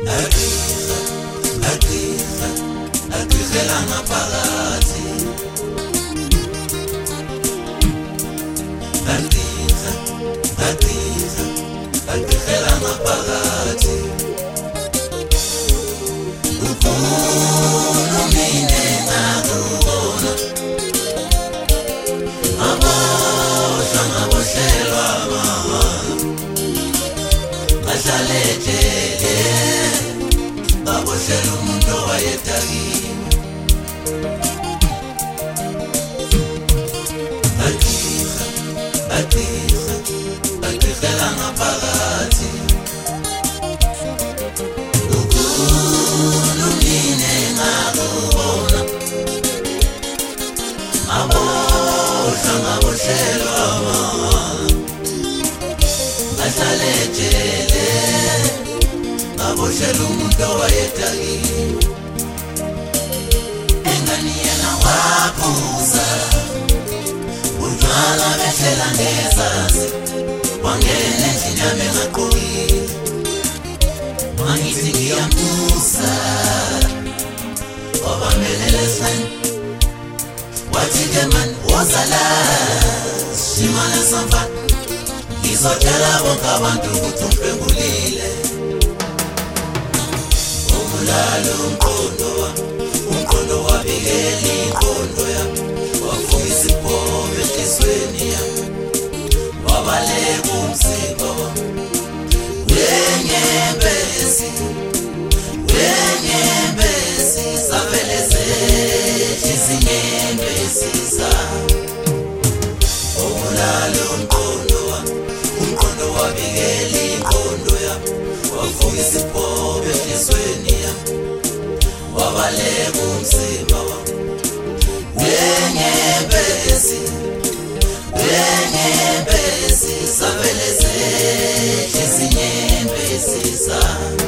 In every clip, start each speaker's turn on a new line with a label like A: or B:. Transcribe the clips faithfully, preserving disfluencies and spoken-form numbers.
A: Agirha, agirha, agirhela ngaphakathi. Agirha, agirha, agirhela ngaphakathi. Ukhulumile ngakubona, aboshwa ngaboshelwa mama, ngahlalejelele, ngaboshela umuntu owayedakile. Agirha, agirha, agirhela ngaphakathi. Ukhulumile ngakubona, aboshwa ngaboshelwa mama, ngahlalejelele, ngaboshela umuntu owayedakile. Engani yena waphuza, utshwala behlela ngezazi, wangena endlini yami engaqokile. Wangithi ngiyambuza, wabamelele esifeni, wathi-ke mani wozala shimane samfana, ngizotshela bonke abantu ukuthi umhlwengulile. Umulalo umqondo wami, umqondo wabikela inqondo yami, wavuka isibhobo enhlizweni yami, wabaleka umzimba wami. Wenyembezi, wenyembezi, zavele zehla izinyembezi zami. Umulalo umqondo wami, umqondo wabikela inqondo yami, wavuka isibhobo enhlizweni yami, wabaleka umzimba wami. Wenyembezi, wenyembezi, zavele zehla izinyembezi zami.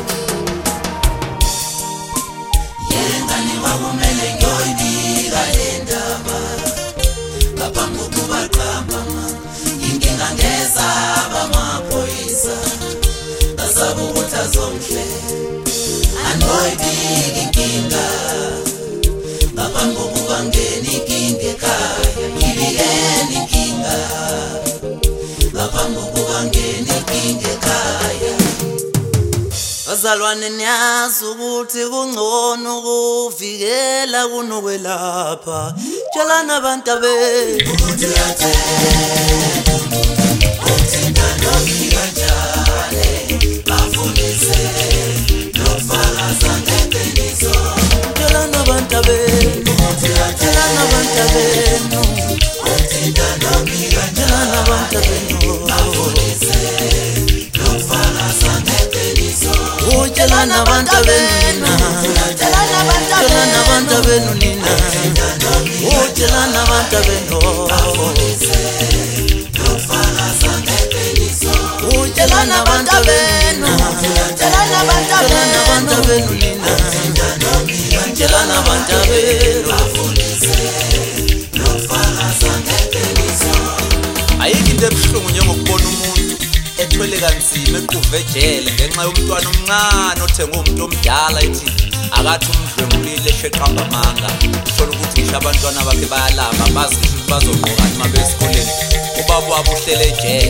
A: Yengane kwakumele ngiyoyibika le ndaba, ngaphambi kokuba qamba inkinga ngezaba amaphoyisa, ngasaba ukuthi azongihlela. Angiyoyibika inkinga ngaphambi kokuba ngene inkinga ekhaya, ngibikele inkinga ngaphambi kokuba ngene inkinga ekhaya. Bazalwane niyazi ukuthi kungcono ukuvikela kunokwelapha. Tshelani abantu abenu ukuthi uyathemba, ukuthinta nobika njalo, bafundise nokufakaza ngeqiniso. Tshelani abantu abenu ukuthi uyathemba, tshelani abantu abenu ukuthinta nobika njalo, abantu abenu bafundise nokufakaza ngeqiniso. Tshelani abantu abenu, tshelani abantu abenu nina, tshelani abantu abenu bafundise nokufakaza ngeqiniso. Tshelani abantu abenu, tshelani abantu abenu nina, tshelani abantu abenu bafundise nokufakaza ngeqiniso. Ayikho into ebuhlungu njengokubona umuntu ethwele kanzima equve ejele ngenxa yomntwana omncane othenga umuntu omdala ethi akathi umdlwengulile esheqamba amanga. Uthola ukuthi ngisho abantwana bakhe bayalamba, bazi ukuthi bazogqokani uma besikoleni, ubaba wabo uhlele ejele.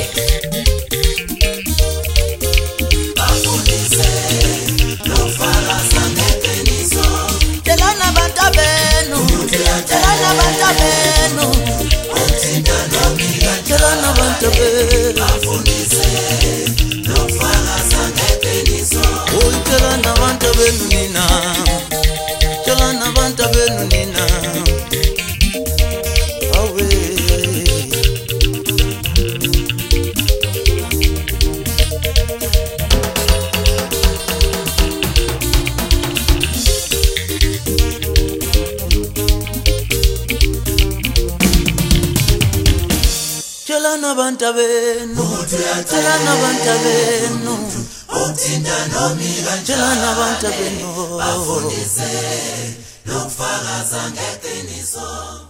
A: Bafundise nokufakaza ngeqiniso. Tshelani abantu abenu, tshelani abantu abenu, ukuthinta nobika njalo, tshelani abantu abenu bafundise nokufakaza ngeqiniso. Tshelani abantu abenu nina, tshelani abantu abenu nina. Awe tshelani abantu abenu, tshelani abantu abenu ukuthinta nobika njalo, tshelani abantu abenu bafundise nokufakaza ngeqiniso.